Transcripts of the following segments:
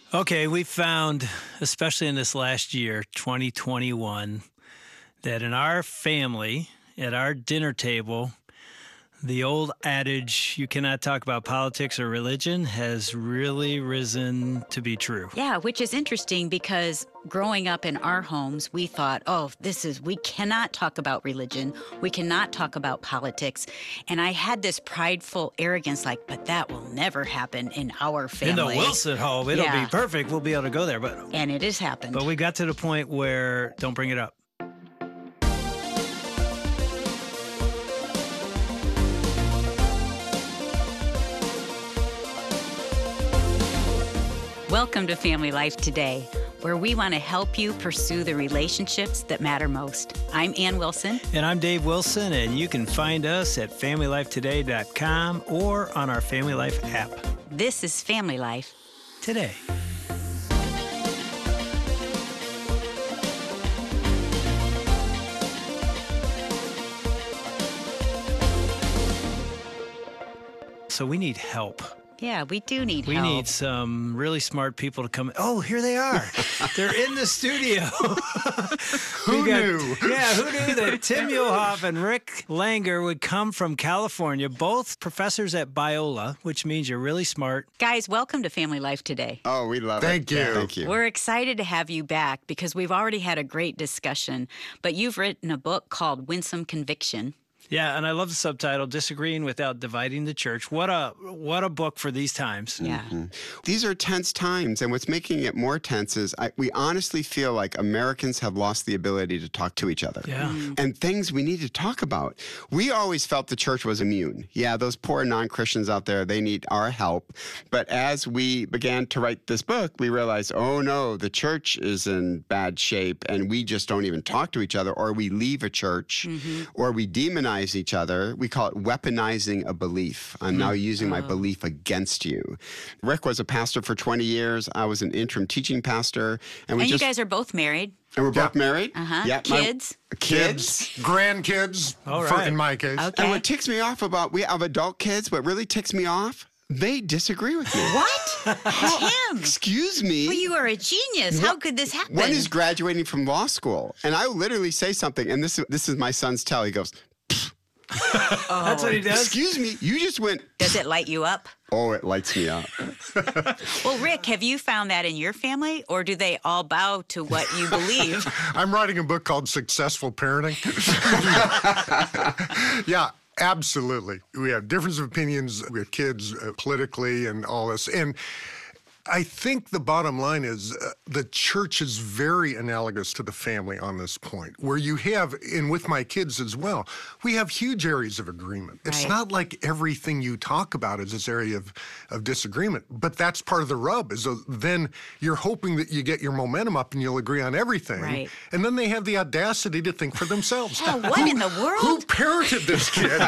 Okay, we found, especially in this last year, 2021, that in our family, at our dinner table, the old adage, you cannot talk about politics or religion, has really risen to be true. Yeah, which is interesting because growing up in our homes, we thought, we cannot talk about religion. We cannot talk about politics. And I had this prideful arrogance like, but that will never happen in our family. In the Wilson home, it'll be perfect. We'll be able to go there. And it has happened. But we got to the point where don't bring it up. Welcome to Family Life Today, where we want to help you pursue the relationships that matter most. I'm Ann Wilson. And I'm Dave Wilson, and you can find us at FamilyLifeToday.com or on our Family Life app. This is Family Life Today. So we need help. Yeah, we do need help. We need some really smart people to come. Oh, here they are. They're in the studio. Who knew? Yeah, who knew that Tim Muehlhoff and Rick Langer would come from California, both professors at Biola, which means you're really smart. Guys, welcome to Family Life Today. Oh, we love it. Thank you. Yeah, thank you. We're excited to have you back because we've already had a great discussion, but you've written a book called Winsome Conviction. Yeah, and I love the subtitle, Disagreeing Without Dividing the Church. What a book for these times. Yeah. Mm-hmm. These are tense times, and what's making it more tense is we honestly feel like Americans have lost the ability to talk to each other. Yeah. And things we need to talk about. We always felt the church was immune. Yeah, those poor non-Christians out there, they need our help. But as we began to write this book, we realized, oh no, the church is in bad shape, and we just don't even talk to each other, or we leave a church, or we demonize each other. We call it weaponizing a belief. I'm now using my belief against you. Rick was a pastor for 20 years. I was an interim teaching pastor. And you guys are both married. And we're both married. Yeah, kids. Kids. Grandkids, All right. in my case. Okay. And what ticks me off we have adult kids, what really ticks me off, they disagree with me. What? Tim. Excuse me. Well, you are a genius. How could this happen? One is graduating from law school, and I literally say something, and this is my son's tell. He goes, That's what he does? excuse me, you just went. Does it light you up? Oh, it lights me up. Well, Rick, have you found that in your family, or do they all bow to what you believe? I'm writing a book called Successful Parenting. Yeah, absolutely. We have difference of opinions with kids politically and all this. And I think the bottom line is the church is very analogous to the family on this point, where you have, and with my kids as well, we have huge areas of agreement. It's not like everything you talk about is this area of disagreement, but that's part of the rub, is then you're hoping that you get your momentum up and you'll agree on everything. Right. And then they have the audacity to think for themselves. Yeah, what in the world? Who parented this kid?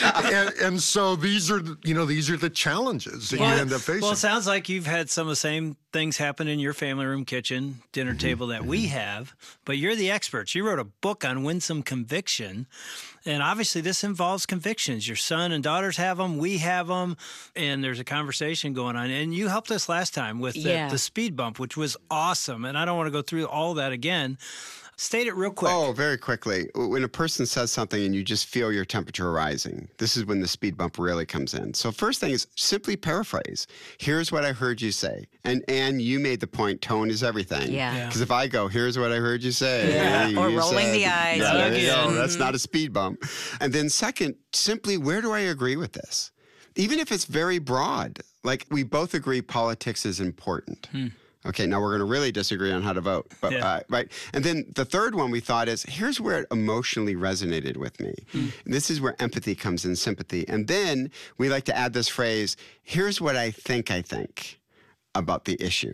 and so these are the challenges that you end up facing. Well, it sounds like you've had some of the same things happen in your family room, kitchen, dinner table that we have, but you're the experts. You wrote a book on Winsome Conviction, and obviously this involves convictions. Your son and daughters have them, we have them, and there's a conversation going on. And you helped us last time with the speed bump, which was awesome, and I don't want to go through all that again. State it real quick. Oh, very quickly. When a person says something and you just feel your temperature rising, this is when the speed bump really comes in. So first thing is simply paraphrase. Here's what I heard you say. And you made the point, tone is everything. Yeah. Because if I go, here's what I heard you say. Yeah. Or rolling the eyes. Yeah, there you go. Mm-hmm. That's not a speed bump. And then second, simply, where do I agree with this? Even if it's very broad, like we both agree politics is important. Okay, now we're going to really disagree on how to vote, but right. And then the third one we thought is, here's where it emotionally resonated with me. This is where empathy comes in, sympathy. And then we like to add this phrase, here's what I think about the issue.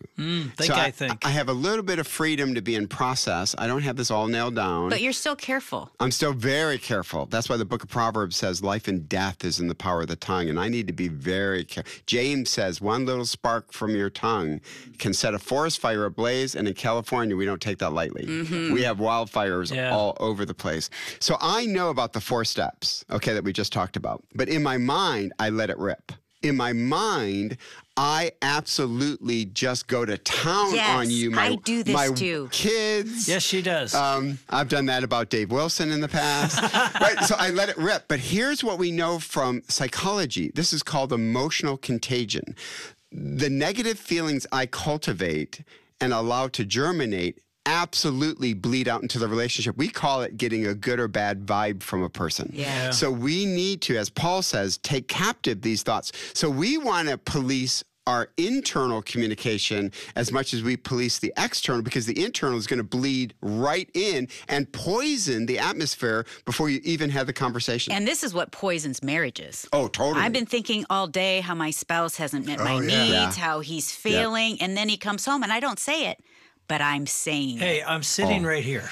I have a little bit of freedom to be in process. I don't have this all nailed down. But you're still careful. I'm still very careful. That's why the book of Proverbs says life and death is in the power of the tongue, and I need to be very careful. James says one little spark from your tongue can set a forest fire ablaze, and in California, we don't take that lightly. We have wildfires all over the place. So I know about the 4 steps, that we just talked about. But in my mind, I let it rip. In my mind, I absolutely just go to town on you. I do this too. Kids. Yes, she does. I've done that about Dave Wilson in the past. Right? So I let it rip. But here's what we know from psychology. This is called emotional contagion. The negative feelings I cultivate and allow to germinate absolutely bleed out into the relationship. We call it getting a good or bad vibe from a person. Yeah. So we need to, as Paul says, take captive these thoughts. So we want to police our internal communication as much as we police the external, because the internal is going to bleed right in and poison the atmosphere before you even have the conversation. And this is what poisons marriages. Oh, totally. I've been thinking all day how my spouse hasn't met my needs, how he's failing, and then he comes home and I don't say it. But I'm saying Hey, I'm sitting right here.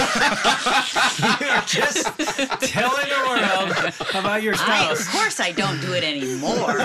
You are just telling the world about your spouse. Of course I don't do it anymore.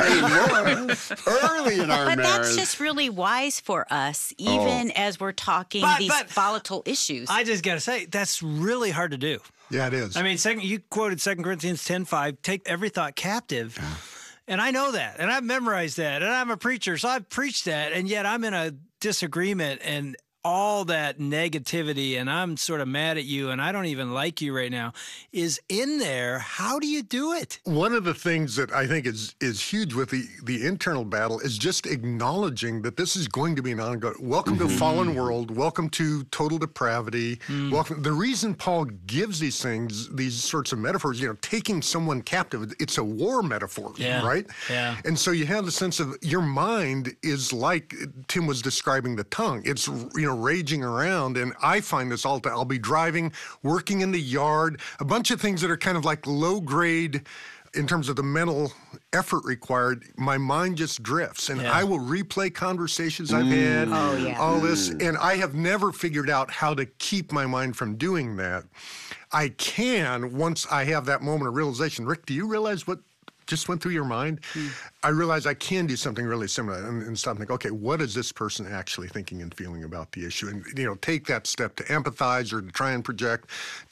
Early in our But marriage. that's just really wise for us, even as we're talking these volatile issues. I just got to say, that's really hard to do. Yeah, it is. I mean, you quoted 2 Corinthians 10:5, take every thought captive. And I know that, and I've memorized that, and I'm a preacher, so I've preached that, and yet I'm in a disagreement and all that negativity, and I'm sort of mad at you, and I don't even like you right now, is in there. How do you do it? One of the things that I think is huge with the internal battle is just acknowledging that this is going to be an ongoing. Welcome to fallen world. Welcome to total depravity. Welcome. The reason Paul gives these things, these sorts of metaphors, taking someone captive, it's a war metaphor, right? Yeah. And so you have the sense of your mind is like Tim was describing the tongue. It's raging around, and I find this all the time. I'll be driving, working in the yard, a bunch of things that are kind of like low grade in terms of the mental effort required. My mind just drifts, and I will replay conversations I've had, all this, and I have never figured out how to keep my mind from doing that. I can once I have that moment of realization. Rick, do you realize what just went through your mind? I realized I can do something really similar and stop and think, okay, what is this person actually thinking and feeling about the issue? And, take that step to empathize or to try and project.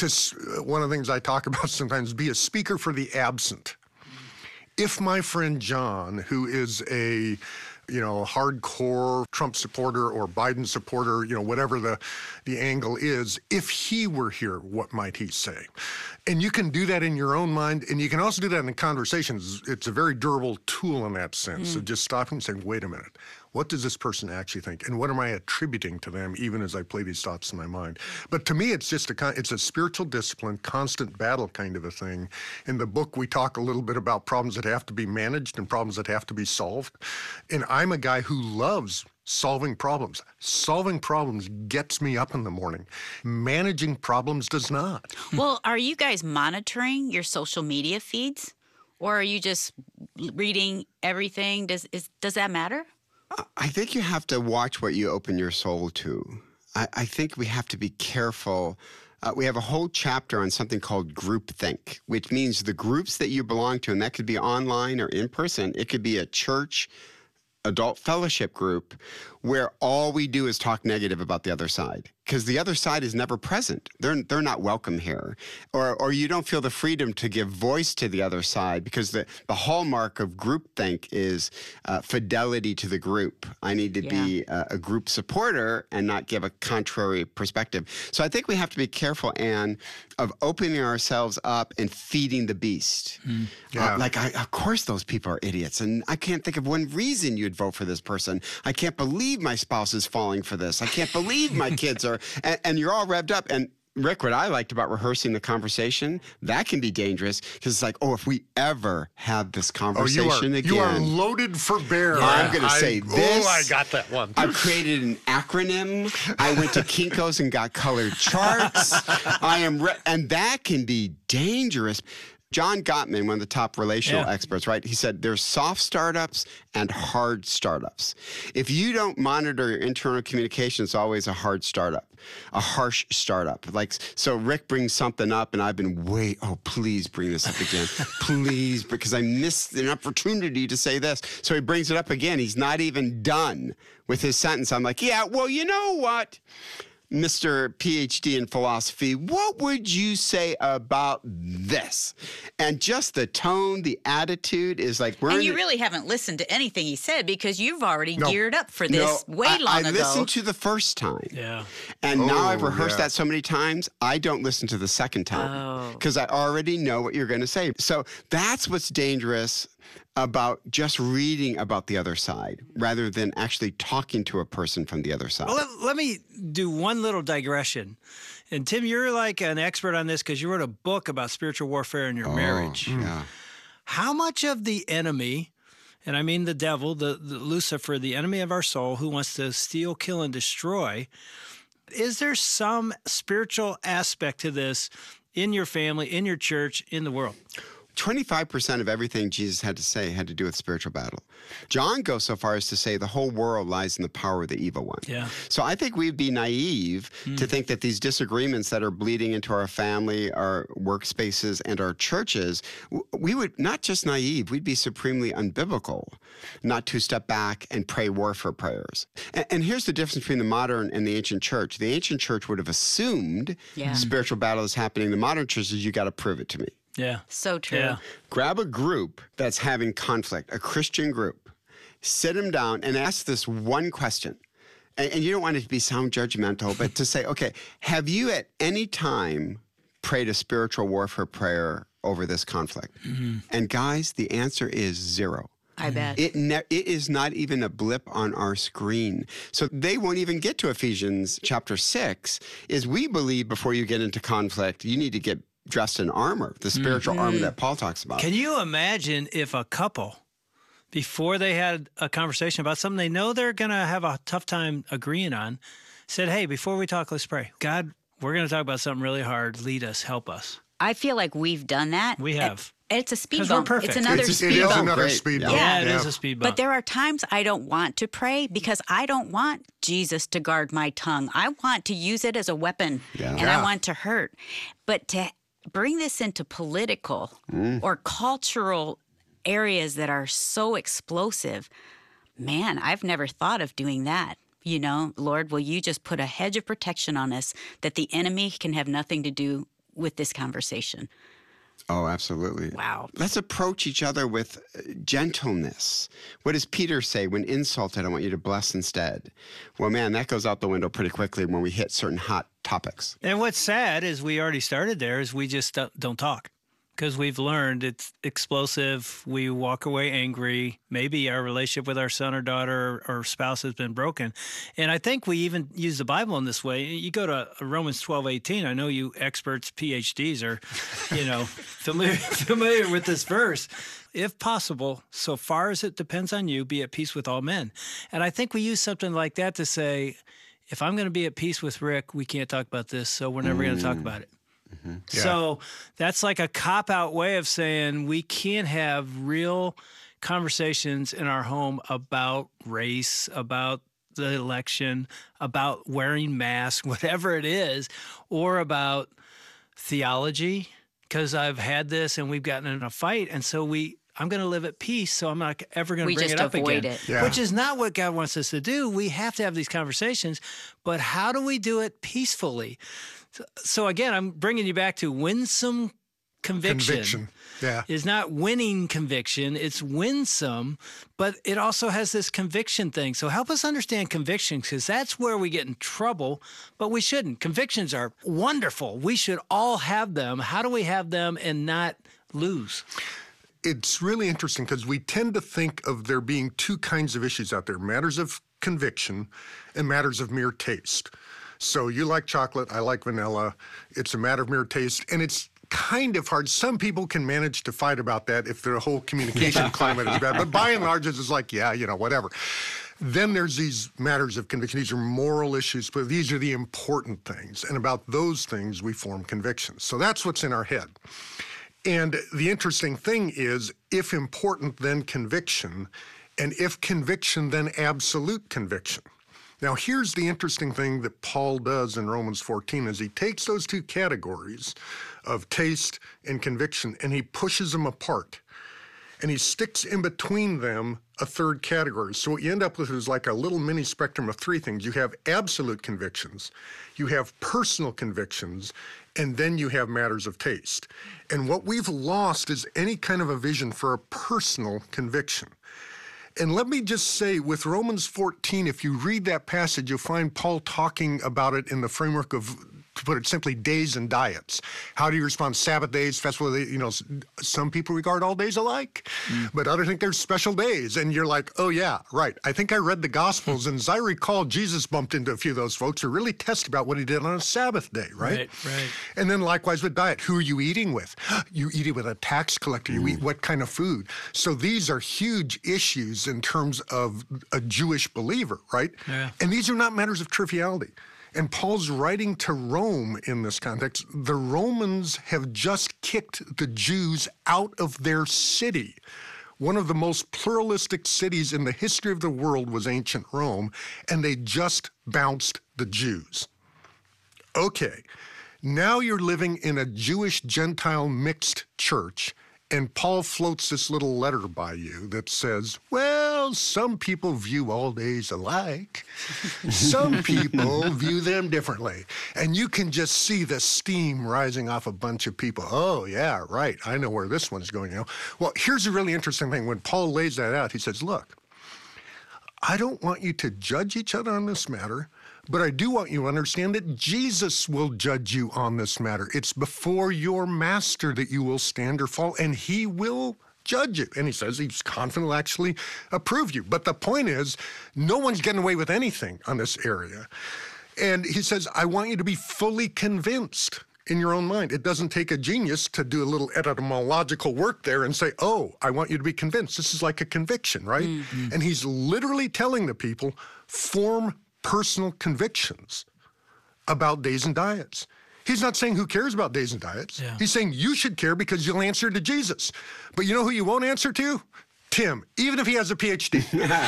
One of the things I talk about sometimes, be a speaker for the absent. If my friend John, who is a hardcore Trump supporter or Biden supporter, whatever the angle is, if he were here, what might he say? And you can do that in your own mind, and you can also do that in conversations. It's a very durable tool in that sense. So just stopping and saying, wait a minute, what does this person actually think? And what am I attributing to them, even as I play these thoughts in my mind? But to me, it's just it's a spiritual discipline, constant battle kind of a thing. In the book, we talk a little bit about problems that have to be managed and problems that have to be solved. And I'm a guy who loves solving problems. Solving problems gets me up in the morning. Managing problems does not. Well, are you guys monitoring your social media feeds? Or are you just reading everything? Does that matter? I think you have to watch what you open your soul to. I think we have to be careful. We have a whole chapter on something called groupthink, which means the groups that you belong to, and that could be online or in person. It could be a church, adult fellowship group, where all we do is talk negative about the other side, because the other side is never present. They're not welcome here. Or you don't feel the freedom to give voice to the other side, because the hallmark of groupthink is fidelity to the group. I need to be a group supporter and not give a contrary perspective. So I think we have to be careful, Anne, of opening ourselves up and feeding the beast. Of course those people are idiots, and I can't think of one reason you'd vote for this person. I can't believe my spouse is falling for this. I can't believe my kids are, and you're all revved up. And Rick, what I liked about rehearsing the conversation, that can be dangerous, because it's like, if we ever have this conversation again. You are loaded for bear. I'm going to say this. I got that one. I created an acronym. I went to Kinko's and got colored charts. And that can be dangerous. John Gottman, one of the top relational experts, right? He said there's soft startups and hard startups. If you don't monitor your internal communication, it's always a hard startup, a harsh startup. So Rick brings something up, and I've been please bring this up again. Please, because I missed an opportunity to say this. So he brings it up again. He's not even done with his sentence. I'm like, you know what? Mr. PhD in philosophy, what would you say about this? And just the tone, the attitude is like we're. And you really haven't listened to anything he said because you've already geared up for this long ago. I listened to the first time. Yeah. And now I've rehearsed that so many times, I don't listen to the second time because I already know what you're going to say. So that's what's dangerous about just reading about the other side rather than actually talking to a person from the other side. Well, let me do one little digression. And Tim, you're like an expert on this because you wrote a book about spiritual warfare in your marriage. Yeah. How much of the enemy, and I mean the devil, the Lucifer, the enemy of our soul who wants to steal, kill, and destroy, is there some spiritual aspect to this in your family, in your church, in the world? 25% of everything Jesus had to say had to do with spiritual battle. John goes so far as to say the whole world lies in the power of the evil one. Yeah. So I think we'd be naive to think that these disagreements that are bleeding into our family, our workspaces, and our churches, we would not just naive, we'd be supremely unbiblical not to step back and pray warfare prayers. And here's the difference between the modern and the ancient church. The ancient church would have assumed spiritual battle is happening. The modern church is, you got to prove it to me. Yeah. So true. Yeah. Grab a group that's having conflict, a Christian group, sit them down and ask this one question. And you don't want it to sound judgmental, but to say, okay, have you at any time prayed a spiritual warfare prayer over this conflict? And guys, the answer is 0. I bet. It is not even a blip on our screen. So they won't even get to Ephesians chapter 6, is we believe before you get into conflict, you need to get dressed in armor, the spiritual armor that Paul talks about. Can you imagine if a couple, before they had a conversation about something they know they're going to have a tough time agreeing on, said, hey, before we talk, let's pray. God, we're going to talk about something really hard. Lead us, help us. I feel like we've done that. We have. It's a speed 'Cause we're bump. perfect. It's another It speed is bump. another Great. speed Yeah. bump. Yeah, it is a speed bump. But there are times I don't want to pray because I don't want Jesus to guard my tongue. I want to use it as a weapon, and I want to hurt. But to bring this into political or cultural areas that are so explosive, man, I've never thought of doing that. You know, Lord, will you just put a hedge of protection on us that the enemy can have nothing to do with this conversation? Oh, absolutely. Wow. Let's approach each other with gentleness. What does Peter say? When insulted, I want you to bless instead. Well, man, that goes out the window pretty quickly when we hit certain hot topics. And what's sad is we already started there is we just don't talk because we've learned it's explosive. We walk away angry. Maybe our relationship with our son or daughter or spouse has been broken. And I think we even use the Bible in this way. You go to Romans 12:18. I know you experts, PhDs are, familiar with this verse. If possible, so far as it depends on you, be at peace with all men. And I think we use something like that to say, if I'm going to be at peace with Rick, we can't talk about this, so we're never going to talk about it. Yeah. So that's like a cop-out way of saying we can't have real conversations in our home about race, about the election, about wearing masks, whatever it is, or about theology, because I've had this and we've gotten in a fight, and so I'm going to live at peace, so I'm not ever going to bring it up again. We just avoid it. Yeah. Which is not what God wants us to do. We have to have these conversations, but how do we do it peacefully? So again, I'm bringing you back to winsome conviction. Yeah. Is not winning conviction, it's winsome, but it also has this conviction thing. So help us understand convictions, because that's where we get in trouble, but we shouldn't. Convictions are wonderful. We should all have them. How do we have them and not lose? It's really interesting because we tend to think of there being two kinds of issues out there, matters of conviction and matters of mere taste. So you like chocolate, I like vanilla. It's a matter of mere taste, and it's kind of hard. Some people can manage to fight about that if their whole communication climate is bad, but by and large, it's just like, whatever. Then there's these matters of conviction. These are moral issues, but these are the important things, and about those things we form convictions. So that's what's in our head. And the interesting thing is, if important, then conviction, and if conviction, then absolute conviction. Now, here's the interesting thing that Paul does in Romans 14 is he takes those two categories of taste and conviction and he pushes them apart. and he sticks in between them a third category. So what you end up with is like a little mini spectrum of three things. You have absolute convictions, you have personal convictions, and then you have matters of taste. And what we've lost is any kind of a vision for a personal conviction. And let me just say, with Romans 14, if you read that passage, you'll find Paul talking about it in the framework of, to put it simply, days and diets. How do you respond? Sabbath days, festival days, you know, some people regard all days alike, but others think there's special days. And you're like, oh yeah, right. I think I read the Gospels, and as I recall, Jesus bumped into a few of those folks who really test about what he did on a Sabbath day, right? Right. And then likewise with diet. Who are you eating with? You eat it with a tax collector. You eat what kind of food? So these are huge issues in terms of a Jewish believer, right? Yeah. And these are not matters of triviality. And Paul's writing to Rome in this context. The Romans have just kicked the Jews out of their city. One of the most pluralistic cities in the history of the world was ancient Rome, and they just bounced the Jews. Okay, now you're living in a Jewish-Gentile mixed church, and Paul floats this little letter by you that says, well, some people view all days alike. Some people view them differently. And you can just see the steam rising off a bunch of people. Oh, yeah, right. I know where this one's going. You know? Well, here's a really interesting thing. When Paul lays that out, he says, look, I don't want you to judge each other on this matter, but I do want you to understand that Jesus will judge you on this matter. It's before your master that you will stand or fall, and he will judge you. And he says he's confident will actually approve you. But the point is, no one's getting away with anything on this area. And he says, I want you to be fully convinced in your own mind. It doesn't take a genius to do a little etymological work there and say, oh, I want you to be convinced. This is like a conviction, right? Mm-hmm. And he's literally telling the people, form personal convictions about days and diets. He's not saying who cares about days and diets. Yeah. He's saying you should care because you'll answer to Jesus. But you know who you won't answer to? Tim, even if he has a PhD.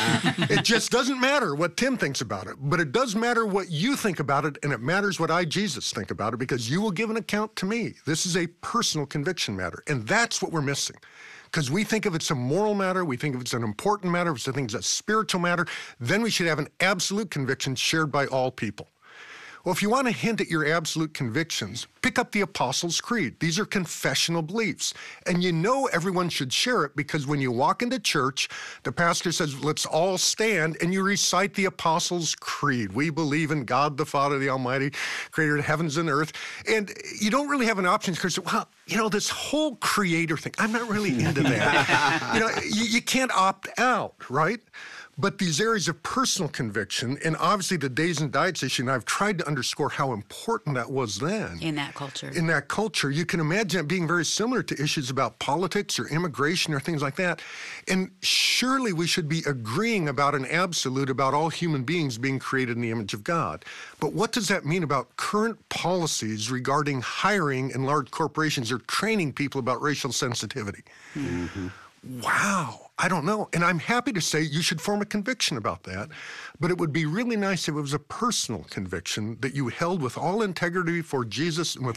It just doesn't matter what Tim thinks about it, but it does matter what you think about it, and it matters what I, Jesus, think about it, because you will give an account to me. This is a personal conviction matter, and that's what we're missing. Because we think if it's a moral matter, we think if it's an important matter, if we think it's a spiritual matter, then we should have an absolute conviction shared by all people. Well, if you want to hint at your absolute convictions, pick up the Apostles' Creed. These are confessional beliefs. And you know everyone should share it because when you walk into church, the pastor says, let's all stand, and you recite the Apostles' Creed. We believe in God the Father, the Almighty, creator of heavens and earth. And you don't really have an option because, well, you know, this whole creator thing, I'm not really into that. You know, you can't opt out, right? But these areas of personal conviction, and obviously the days and diets issue, and I've tried to underscore how important that was then. In that culture. In that culture. You can imagine it being very similar to issues about politics or immigration or things like that. And surely we should be agreeing about an absolute about all human beings being created in the image of God. But what does that mean about current policies regarding hiring in large corporations or training people about racial sensitivity? Mm-hmm. Wow. I don't know. And I'm happy to say you should form a conviction about that. But it would be really nice if it was a personal conviction that you held with all integrity for Jesus and with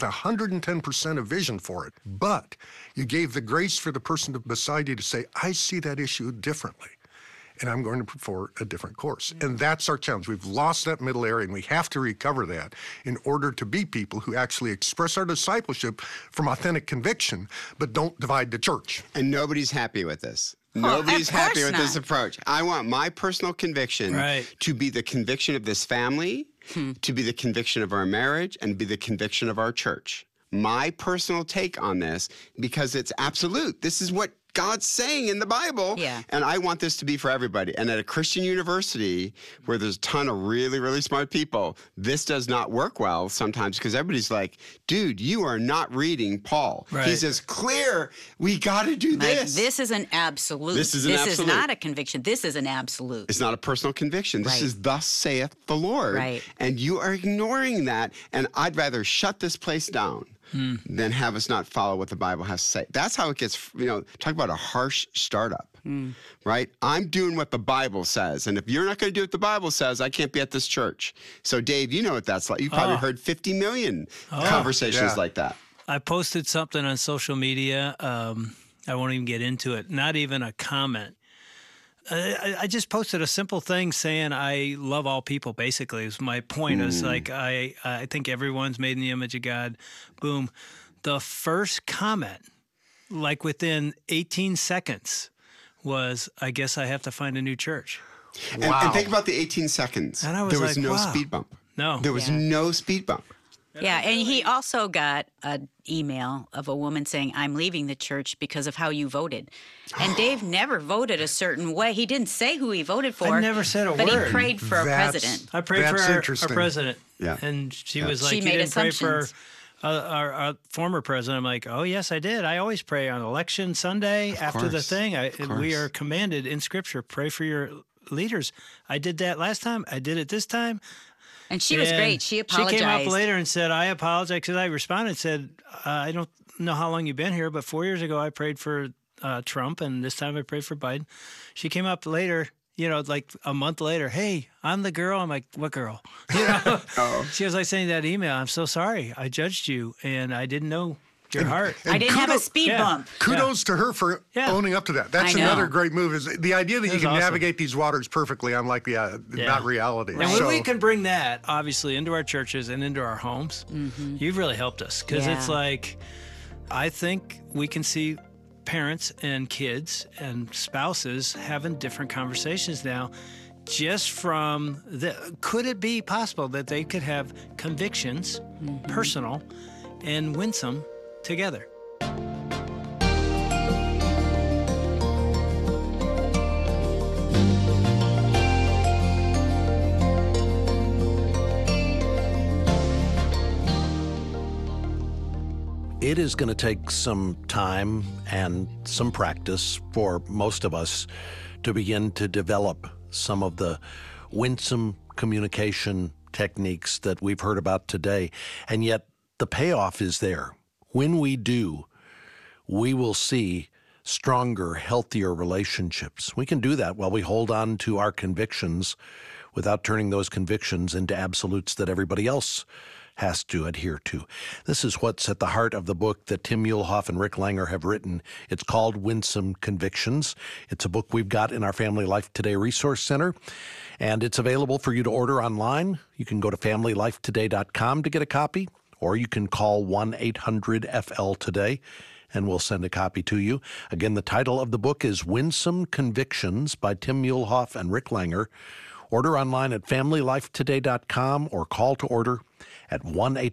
110% of vision for it. But you gave the grace for the person beside you to say, I see that issue differently, and I'm going to prefer a different course. And that's our challenge. We've lost that middle area, and we have to recover that in order to be people who actually express our discipleship from authentic conviction, but don't divide the church. And nobody's happy with this. Nobody's happy with this approach. I want my personal conviction to be the conviction of this family, to be the conviction of our marriage, and be the conviction of our church. My personal take on this, because it's absolute. This is what God's saying in the Bible, and I want this to be for everybody. And at a Christian university where there's a ton of really, really smart people, this does not work well sometimes because everybody's like, dude, you are not reading Paul. Right. He says, clear, we got to do this. This is an absolute. This is an absolute. This is not a conviction. This is an absolute. It's not a personal conviction. This is thus saith the Lord. Right. And you are ignoring that, and I'd rather shut this place down than have us not follow what the Bible has to say. That's how it gets, you know, talk about a harsh startup, right? I'm doing what the Bible says. And if you're not going to do what the Bible says, I can't be at this church. So, Dave, you know what that's like. You probably heard 50 million conversations like that. I posted something on social media I won't even get into it. Not even a comment. I just posted a simple thing saying I love all people, basically. Is my point. Is like, I think everyone's made in the image of God. Boom. The first comment, like within 18 seconds, was, I guess I have to find a new church. And think about the 18 seconds. And I was there was like, no wow. speed bump. No. There was no speed bump. Yeah, and he also got an email of a woman saying, I'm leaving the church because of how you voted. And Dave never voted a certain way. He didn't say who he voted for. I never said a but word. He prayed for a president. I prayed for our president. Yeah. And she was like, She you made didn't pray for assumptions. our former president. I'm like, oh, yes, I did. I always pray on election Sunday after the course. thing. Of We course. are commanded in Scripture, pray for your leaders. I did that last time. I did it this time. And she was And great. She apologized. She came up later and said, I apologize, because I responded and said, I don't know how long you've been here, but 4 years ago I prayed for Trump, and this time I prayed for Biden. She came up later, like a month later, hey, I'm the girl. I'm like, what girl? She was like saying that email, I'm so sorry. I judged you, and I didn't know your heart. I didn't have a speed bump. Kudos to her for owning up to that. That's I know. another great move. Is the idea that you can awesome. navigate these waters perfectly, unlike not reality. And when So- we can bring that, obviously, into our churches and into our homes, you've really helped us. Because it's like, I think we can see parents and kids and spouses having different conversations now, just from could it be possible that they could have convictions, personal and winsome, together? It is going to take some time and some practice for most of us to begin to develop some of the winsome communication techniques that we've heard about today. And yet the payoff is there. When we do, we will see stronger, healthier relationships. We can do that while we hold on to our convictions without turning those convictions into absolutes that everybody else has to adhere to. This is what's at the heart of the book that Tim Muehlhoff and Rick Langer have written. It's called Winsome Convictions. It's a book we've got in our Family Life Today Resource Center, and it's available for you to order online. You can go to FamilyLifeToday.com to get a copy, or you can call 1-800-FL-TODAY, and we'll send a copy to you. Again, the title of the book is Winsome Convictions by Tim Muehlhoff and Rick Langer. Order online at FamilyLifeToday.com or call to order at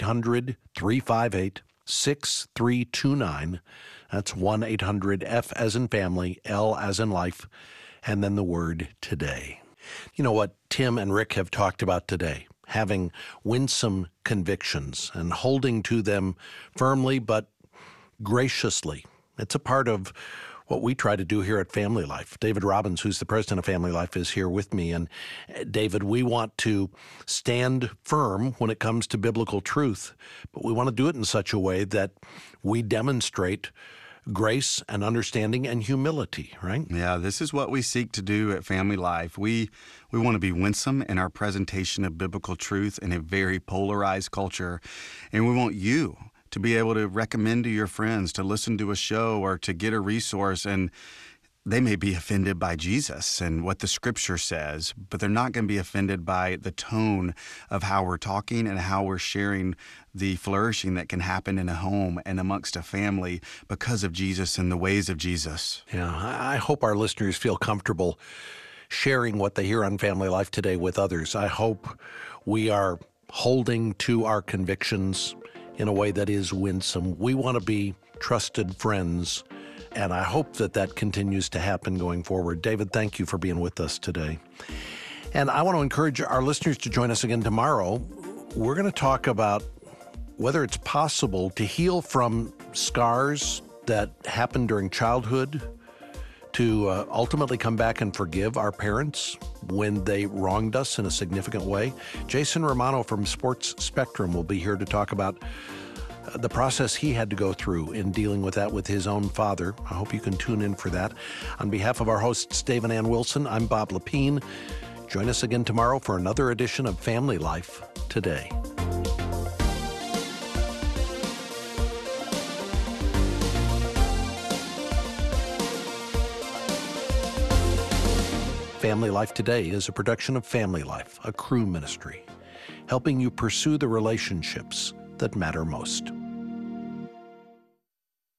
1-800-358-6329. That's 1-800-F as in family, L as in life, and then the word today. You know what Tim and Rick have talked about today? Having winsome convictions and holding to them firmly but graciously. It's a part of what we try to do here at Family Life. David Robbins, who's the president of Family Life, is here with me. And David, we want to stand firm when it comes to biblical truth, but we want to do it in such a way that we demonstrate grace and understanding and humility, right? Yeah, this is what we seek to do at Family Life. We want to be winsome in our presentation of biblical truth in a very polarized culture, and we want you to be able to recommend to your friends to listen to a show or to get a resource, and they may be offended by Jesus and what the Scripture says, but they're not going to be offended by the tone of how we're talking and how we're sharing the flourishing that can happen in a home and amongst a family because of Jesus and the ways of Jesus. Yeah, I hope our listeners feel comfortable sharing what they hear on Family Life Today with others. I hope we are holding to our convictions in a way that is winsome. We want to be trusted friends, and I hope that that continues to happen going forward. David, thank you for being with us today. And I want to encourage our listeners to join us again tomorrow. We're going to talk about whether it's possible to heal from scars that happened during childhood, to ultimately come back and forgive our parents when they wronged us in a significant way. Jason Romano from Sports Spectrum will be here to talk about the process he had to go through in dealing with that with his own father. I hope you can tune in for that. On behalf of our hosts, Dave and Ann Wilson, I'm Bob Lepine. Join us again tomorrow for another edition of Family Life Today. Family Life Today is a production of Family Life, a Cru ministry, helping you pursue the relationships that matter most.